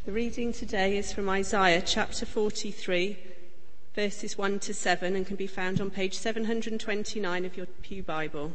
The reading today is from Isaiah chapter 43, verses 1 to 7, and can be found on page 729 of your Pew Bible.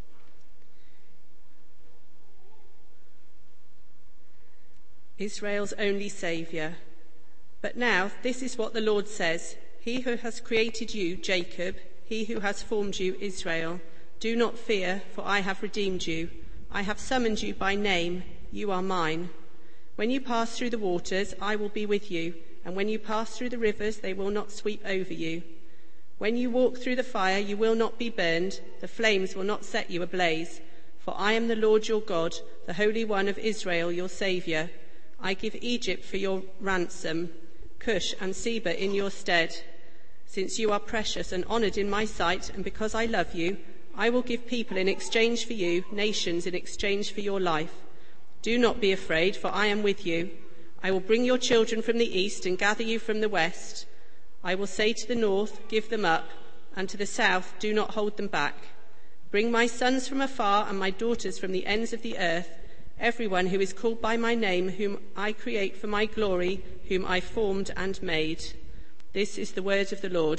Israel's only Saviour. But now this is what the Lord says: He who has created you, Jacob, he who has formed you, Israel, do not fear, for I have redeemed you. I have summoned you by name. You are mine. When you pass through the waters, I will be with you, and when you pass through the rivers, they will not sweep over you. When you walk through the fire, you will not be burned. The flames will not set you ablaze. For I am the Lord your God, the Holy One of Israel, your Saviour. I give Egypt for your ransom, Cush and Seba in your stead. Since you are precious and honoured in my sight, and because I love you, I will give people in exchange for you, nations in exchange for your life. Do not be afraid, for I am with you. I will bring your children from the east and gather you from the west. I will say to the north, give them up, and to the south, do not hold them back. Bring my sons from afar and my daughters from the ends of the earth, everyone who is called by my name, whom I create for my glory, whom I formed and made. This is the word of the Lord.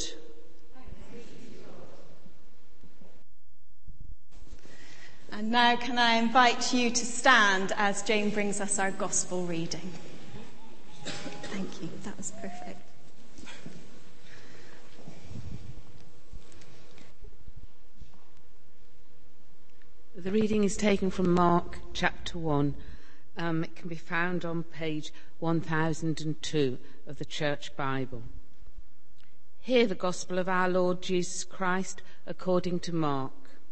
And now can I invite you to stand as Jane brings us our gospel reading. Thank you, that was perfect. The reading is taken from Mark chapter 1. It can be found on page 1002 of the Church Bible. Hear the gospel of our Lord Jesus Christ according to Mark.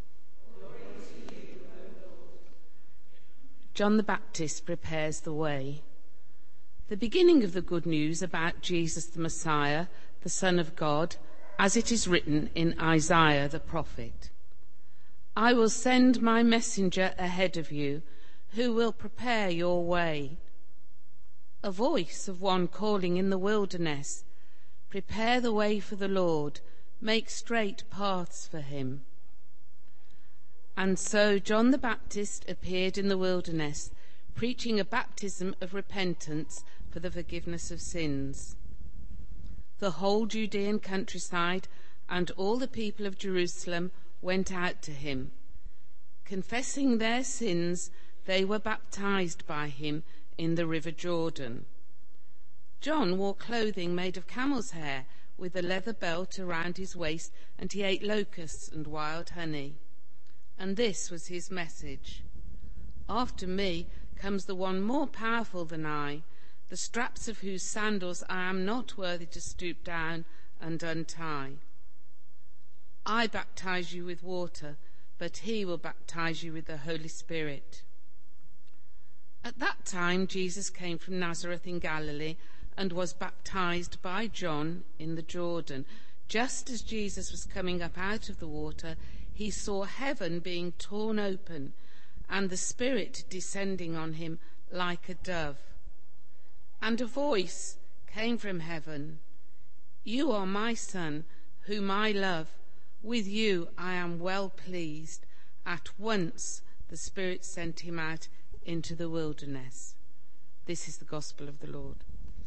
John the Baptist prepares the way. The beginning of the good news about Jesus the Messiah, the Son of God, as it is written in Isaiah the prophet. I will send my messenger ahead of you, who will prepare your way. A voice of one calling in the wilderness, prepare the way for the Lord, make straight paths for him. And so John the Baptist appeared in the wilderness, preaching a baptism of repentance for the forgiveness of sins. The whole Judean countryside and all the people of Jerusalem went out to him. Confessing their sins, they were baptized by him in the river Jordan. John wore clothing made of camel's hair, with a leather belt around his waist, and he ate locusts and wild honey. And this was his message: After me comes the one more powerful than I, the straps of whose sandals I am not worthy to stoop down and untie. I baptize you with water, but he will baptize you with the Holy Spirit. At that time Jesus came from Nazareth in Galilee and was baptized by John in the Jordan. Just as Jesus was coming up out of the water, he saw heaven being torn open and the Spirit descending on him like a dove. And a voice came from heaven: You are my Son, whom I love. With you I am well pleased. At once the Spirit sent him out into the wilderness. This is the gospel of the Lord.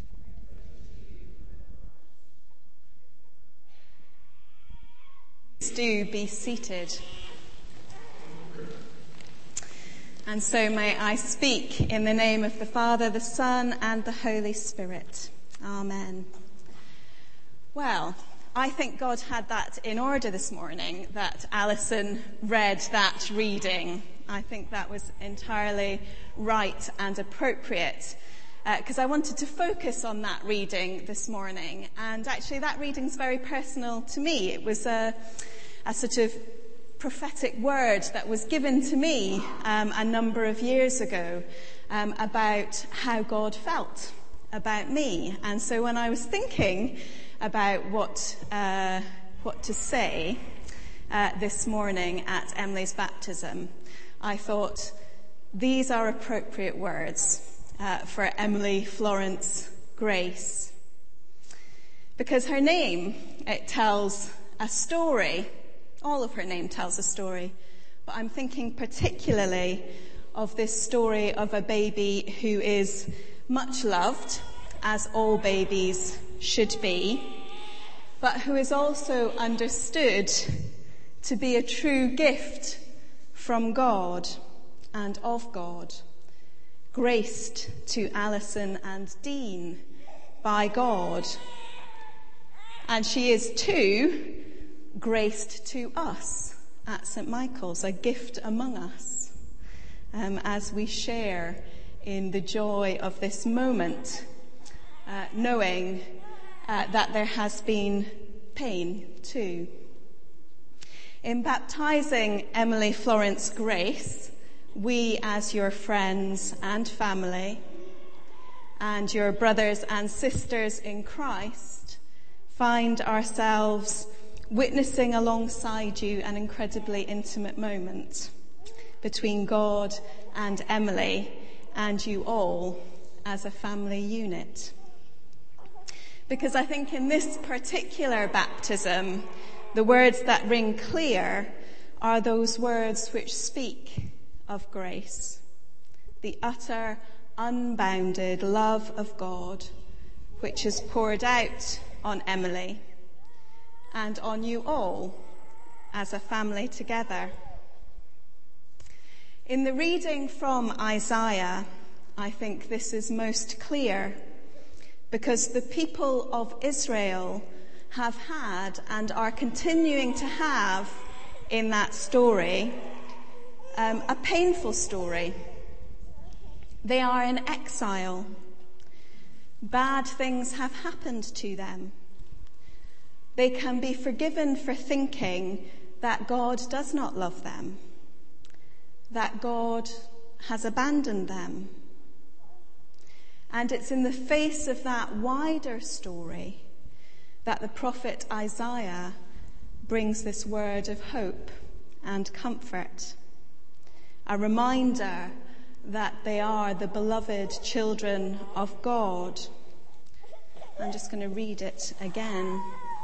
Do be seated. And so may I speak in the name of the Father, the Son, and the Holy Spirit. Amen. Well, I think God had that in order this morning, that Alison read that reading. I think that was entirely right and appropriate, because I wanted to focus on that reading this morning. And actually that reading's very personal to me. It was a sort of prophetic word that was given to me a number of years ago about how God felt about me. And so when I was thinking about what to say this morning at Emily's baptism, I thought these are appropriate words for Emily Florence Grace, because her name, it tells a story. All of her name tells a story, but I'm thinking particularly of this story of a baby who is much loved, as all babies should be, but who is also understood to be a true gift from God and of God, graced to Alison and Dean by God. And she is too graced to us at St. Michael's, a gift among us, as we share in the joy of this moment, knowing that there has been pain too. In baptizing Emily Florence Grace, we as your friends and family and your brothers and sisters in Christ find ourselves witnessing alongside you an incredibly intimate moment between God and Emily and you all as a family unit. Because I think in this particular baptism, the words that ring clear are those words which speak of grace, the utter, unbounded love of God, which is poured out on Emily and on you all as a family together. In the reading from Isaiah, I think this is most clear because the people of Israel have had and are continuing to have in that story a painful story. They are in exile. Bad things have happened to them. They can be forgiven for thinking that God does not love them, that God has abandoned them. And it's in the face of that wider story that the prophet Isaiah brings this word of hope and comfort, a reminder that they are the beloved children of God. I'm just going to read it again.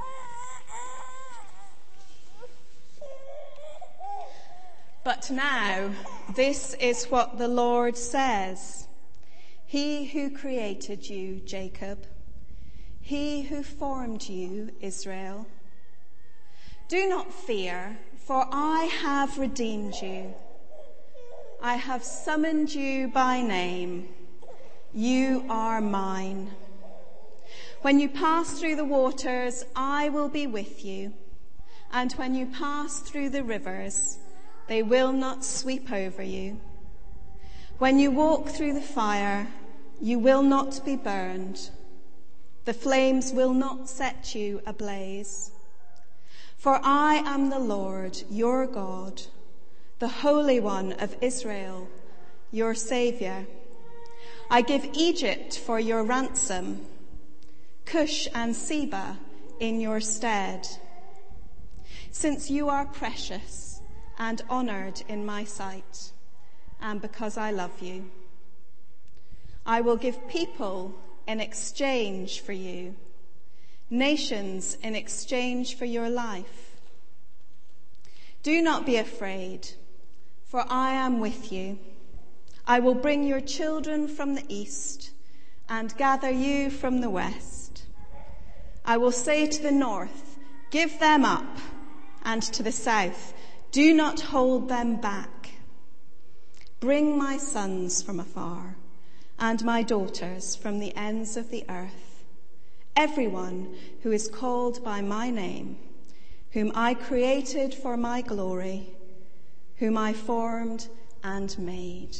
But now, this is what the Lord says. He who created you, Jacob, he who formed you, Israel. Do not fear, for I have redeemed you. I have summoned you by name. You are mine. When you pass through the waters, I will be with you. And when you pass through the rivers, they will not sweep over you. When you walk through the fire, you will not be burned. The flames will not set you ablaze. For I am the Lord, your God, the Holy One of Israel, your Saviour. I give Egypt for your ransom, Cush and Seba in your stead. Since you are precious and honoured in my sight, and because I love you, I will give people in exchange for you, nations in exchange for your life. Do not be afraid, for I am with you. I will bring your children from the east and gather you from the west. I will say to the north, give them up, and to the south, do not hold them back. Bring my sons from afar and my daughters from the ends of the earth, everyone who is called by my name, whom I created for my glory, whom I formed and made.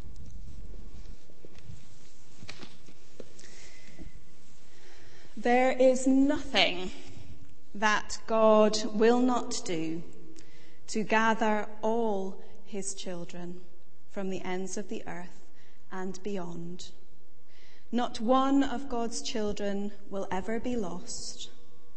There is nothing that God will not do to gather all his children from the ends of the earth and beyond. Not one of God's children will ever be lost.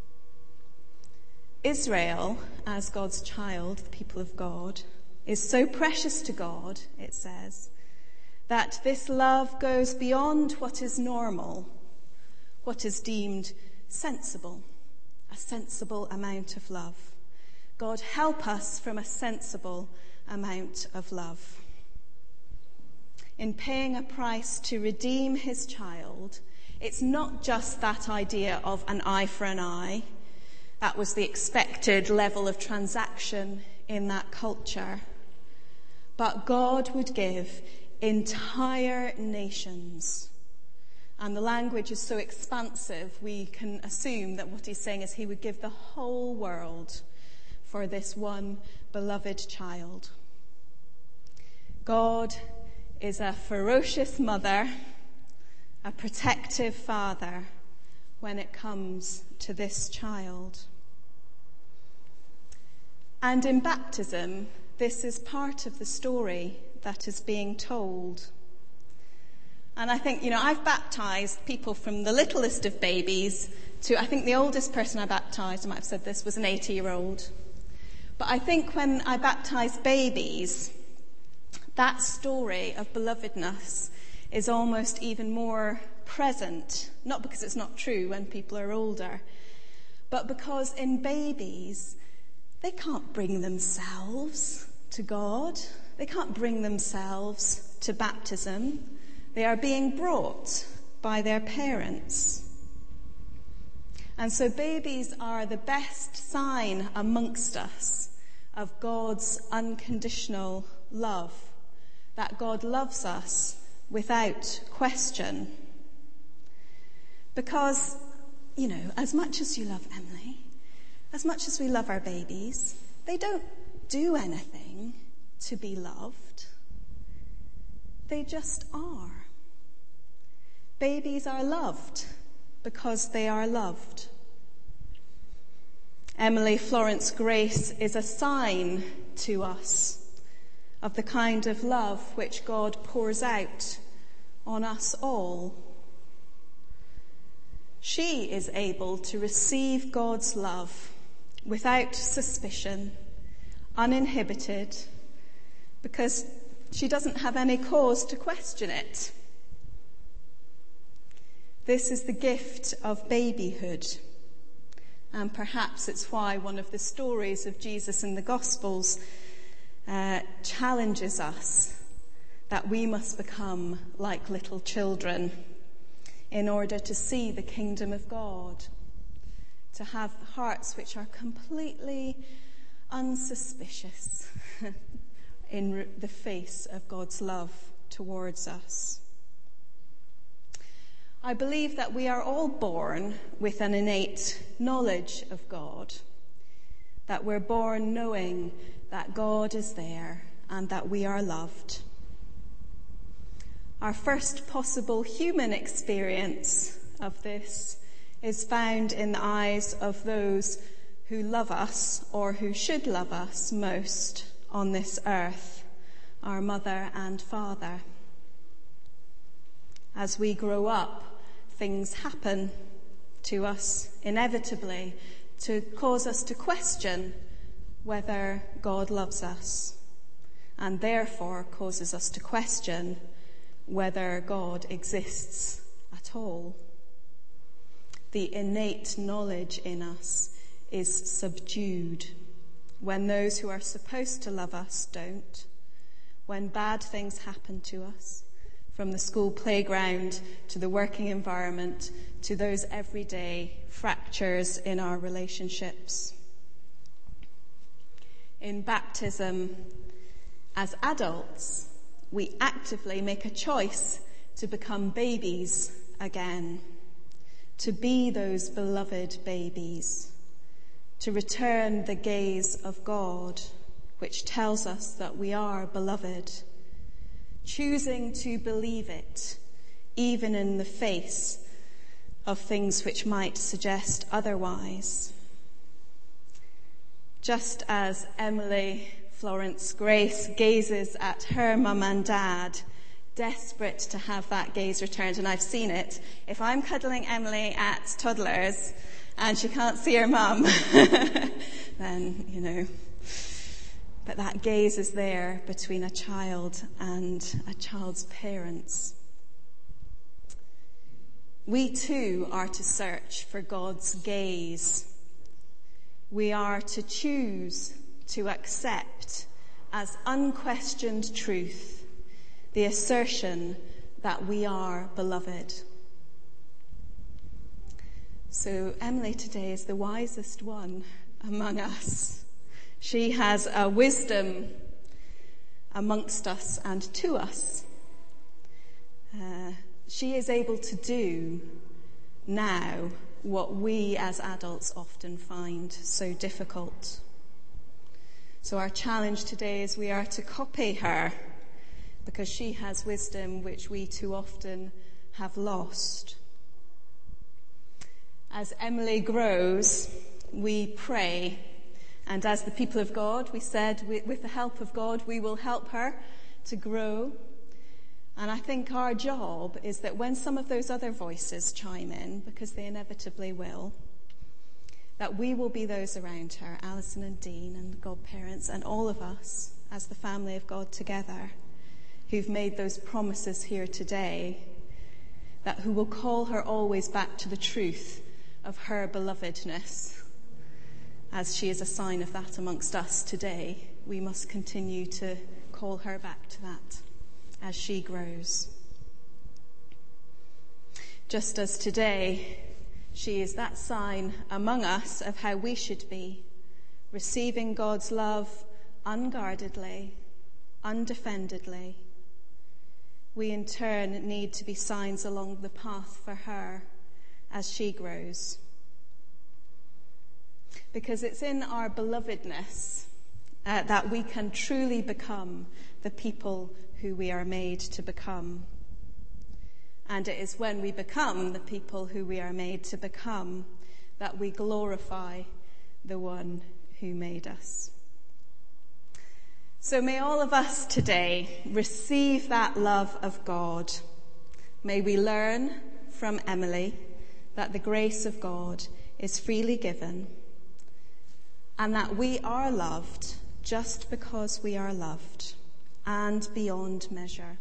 Israel, as God's child, the people of God, is so precious to God, it says, that this love goes beyond what is normal, what is deemed sensible, a sensible amount of love. God, help us from a sensible amount of love. in paying a price to redeem his child, it's not just that idea of an eye for an eye. That was the expected level of transaction in that culture. But God would give entire nations. And the language is so expansive, we can assume that what he's saying is he would give the whole world for this one beloved child. God is a ferocious mother, a protective father when it comes to this child. And in baptism, this is part of the story that is being told. And I think, I've baptized people from the littlest of babies to, I think the oldest person I baptized, I might have said this, was an 80-year-old. But I think when I baptize babies, that story of belovedness is almost even more present, not because it's not true when people are older, but because in babies, they can't bring themselves to God. They can't bring themselves to baptism. They are being brought by their parents. And so babies are the best sign amongst us of God's unconditional love, that God loves us without question. Because, as much as you love Emily, as much as we love our babies, they don't do anything to be loved. They just are. Babies are loved because they are loved. Emily Florence Grace is a sign to us of the kind of love which God pours out on us all. She is able to receive God's love without suspicion, uninhibited, because she doesn't have any cause to question it. This is the gift of babyhood. And perhaps it's why one of the stories of Jesus in the Gospels challenges us that we must become like little children in order to see the kingdom of God, to have hearts which are completely unsuspicious in the face of God's love towards us. I believe that we are all born with an innate knowledge of God, that we're born knowing that God is there and that we are loved. Our first possible human experience of this is found in the eyes of those who love us or who should love us most on this earth, our mother and father. As we grow up, things happen to us inevitably to cause us to question whether God loves us, and therefore causes us to question whether God exists at all. The innate knowledge in us is subdued when those who are supposed to love us don't, when bad things happen to us, from the school playground to the working environment to those everyday fractures in our relationships. In baptism, as adults, we actively make a choice to become babies again, to be those beloved babies, to return the gaze of God, which tells us that we are beloved, choosing to believe it, even in the face of things which might suggest otherwise. Just as Emily Florence Grace gazes at her mum and dad, desperate to have that gaze returned, and I've seen it. If I'm cuddling Emily at toddlers and she can't see her mum, then, but that gaze is there between a child and a child's parents. We too are to search for God's gaze. We are to choose to accept as unquestioned truth the assertion that we are beloved. So Emily today is the wisest one among us. She has a wisdom amongst us and to us. She is able to do now what we as adults often find so difficult. So our challenge today is we are to copy her, because she has wisdom which we too often have lost. As Emily grows, we pray, and as the people of God, we said with the help of God, we will help her to grow. And I think our job is that when some of those other voices chime in, because they inevitably will, that we will be those around her, Alison and Dean and the godparents and all of us as the family of God together, who've made those promises here today, that who will call her always back to the truth of her belovedness. As she is a sign of that amongst us today, we must continue to call her back to that as she grows. Just as today, she is that sign among us of how we should be, receiving God's love unguardedly, undefendedly. We in turn need to be signs along the path for her as she grows. Because it's in our belovedness that we can truly become the people who we are made to become. And it is when we become the people who we are made to become that we glorify the one who made us. So may all of us today receive that love of God. May we learn from Emily that the grace of God is freely given, and that we are loved just because we are loved, and beyond measure.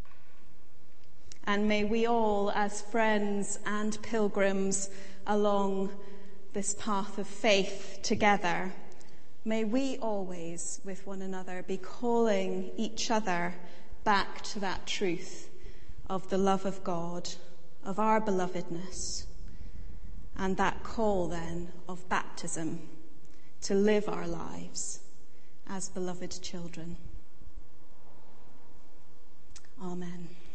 And may we all, as friends and pilgrims along this path of faith together, may we always, with one another, be calling each other back to that truth of the love of God, of our belovedness, and that call then of baptism to live our lives as beloved children. Amen.